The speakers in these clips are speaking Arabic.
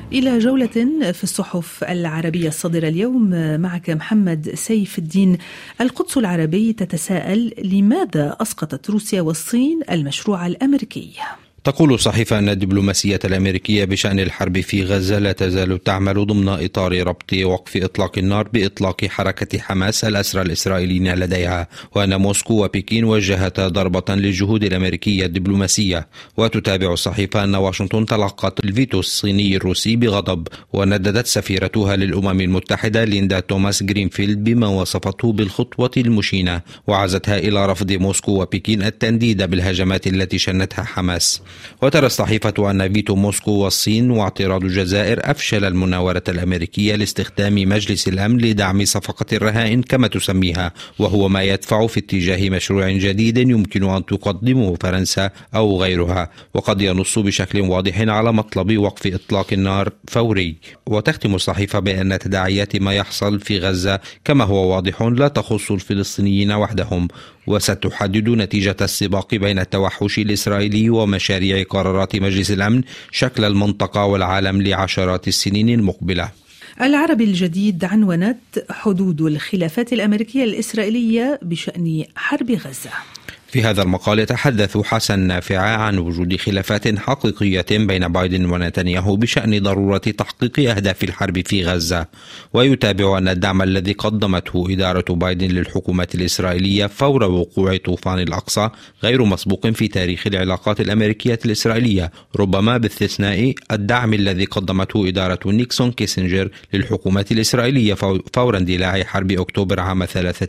إلى جولة في الصحف العربية الصادرة اليوم. معك محمد سيف الدين. القدس العربي تتساءل: لماذا أسقطت روسيا والصين المشروع الأمريكي؟ تقول الصحيفة أن الدبلوماسية الأمريكية بشأن الحرب في غزة لا تزال تعمل ضمن إطار ربط وقف إطلاق النار بإطلاق حركة حماس الأسرى الإسرائيليين لديها، وأن موسكو وبكين وجهتا ضربة للجهود الأمريكية الدبلوماسية. وتتابع الصحيفة أن واشنطن تلقت الفيتو الصيني الروسي بغضب، ونددت سفيرتها للأمم المتحدة ليندا توماس جرينفيلد بما وصفته بالخطوة المشينة، وعزتها إلى رفض موسكو وبكين التنديد بالهجمات التي شنتها حماس. وترى الصحيفة أن فيتو موسكو والصين واعتراض الجزائر أفشل المناورة الأمريكية لاستخدام مجلس الأمن لدعم صفقة الرهائن كما تسميها، وهو ما يدفع في اتجاه مشروع جديد يمكن أن تقدمه فرنسا أو غيرها، وقد ينص بشكل واضح على مطلب وقف إطلاق النار فوري. وتختم الصحيفة بأن تداعيات ما يحصل في غزة كما هو واضح لا تخص الفلسطينيين وحدهم، وستحدد نتيجة السباق بين التوحش الإسرائيلي ومشاريع قرارات مجلس الأمن شكل المنطقة والعالم لعشرات السنين المقبلة. العربي الجديد عنونت: حدود الخلافات الأمريكية الإسرائيلية بشأن حرب غزة. في هذا المقال يتحدث حسن نافع عن وجود خلافات حقيقية بين بايدن ونتنياهو بشأن ضرورة تحقيق أهداف الحرب في غزة، ويتابع أن الدعم الذي قدمته إدارة بايدن للحكومة الإسرائيلية فور وقوع طوفان الأقصى غير مسبوق في تاريخ العلاقات الأمريكية الإسرائيلية، ربما باستثناء الدعم الذي قدمته إدارة نيكسون كيسنجر للحكومة الإسرائيلية فور اندلاع حرب أكتوبر عام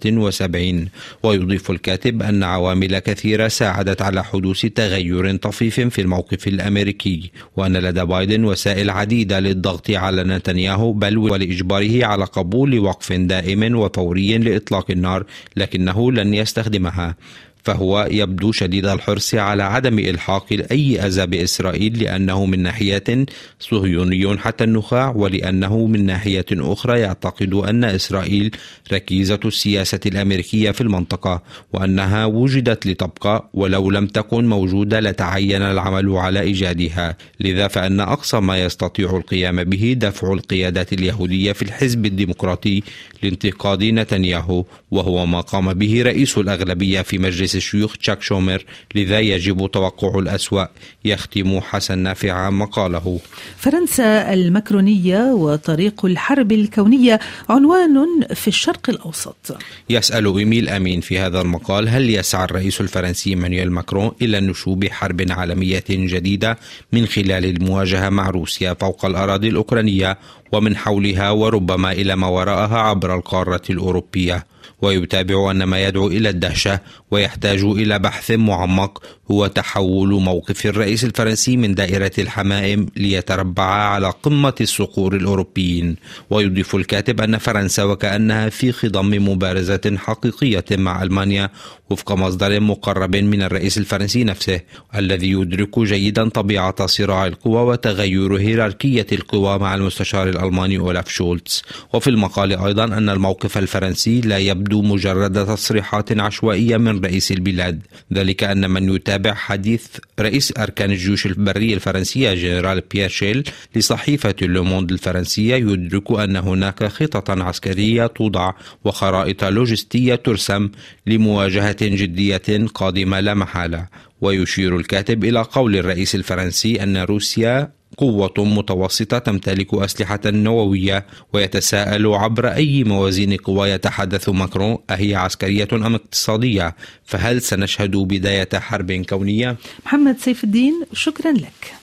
73. ويضيف الكاتب أن عوامل كثيرة ساعدت على حدوث تغير طفيف في الموقف الأمريكي، وأن لدى بايدن وسائل عديدة للضغط على نتنياهو بل ولإجباره على قبول وقف دائم وفوري لإطلاق النار، لكنه لن يستخدمها. فهو يبدو شديد الحرص على عدم إلحاق أي أذى بإسرائيل، لأنه من ناحية صهيوني حتى النخاع، ولأنه من ناحية أخرى يعتقد أن إسرائيل ركيزة السياسة الأمريكية في المنطقة، وأنها وجدت لتبقى، ولو لم تكن موجودة لتعين العمل على إيجادها. لذا فإن أقصى ما يستطيع القيام به دفع القيادات اليهودية في الحزب الديمقراطي لانتقاد نتنياهو، وهو ما قام به رئيس الأغلبية في مجلس الشيوخ تشاك شومر، لذا يجب توقع الأسوأ. يختم حسن نافع مقاله: فرنسا المكرونية وطريق الحرب الكونية عنوان في الشرق الأوسط. يسأل إيميل أمين في هذا المقال: هل يسعى الرئيس الفرنسي مانويل ماكرون إلى نشوب حرب عالمية جديدة من خلال المواجهة مع روسيا فوق الأراضي الأوكرانية ومن حولها، وربما إلى ما وراءها عبر القارة الأوروبية؟ ويتابع أن ما يدعو إلى الدهشة ويحتاج إلى بحث معمق هو تحول موقف الرئيس الفرنسي من دائرة الحمائم ليتربع على قمة الصقور الأوروبيين. ويضيف الكاتب أن فرنسا وكأنها في خضم مبارزة حقيقية مع ألمانيا وفق مصدر مقرب من الرئيس الفرنسي نفسه، الذي يدرك جيدا طبيعة صراع القوى وتغير هيراركية القوى مع المستشار الألماني أولاف شولتز. وفي المقال أيضا أن الموقف الفرنسي لا يبدو مجرد تصريحات عشوائية من رئيس البلاد، ذلك أن من يتابع حديث رئيس أركان الجيوش البرية الفرنسية جنرال بيير شيل لصحيفة لوموند الفرنسية يدرك أن هناك خطط عسكرية توضع وخرائط لوجستية ترسم لمواجهة جدية قادمة لا محالة. ويشير الكاتب إلى قول الرئيس الفرنسي أن روسيا قوة متوسطة تمتلك أسلحة نووية، ويتساءل عبر أي موازين قوى يتحدث ماكرون، أهي عسكرية أم اقتصادية؟ فهل سنشهد بداية حرب كونية؟ محمد سيف الدين، شكرا لك.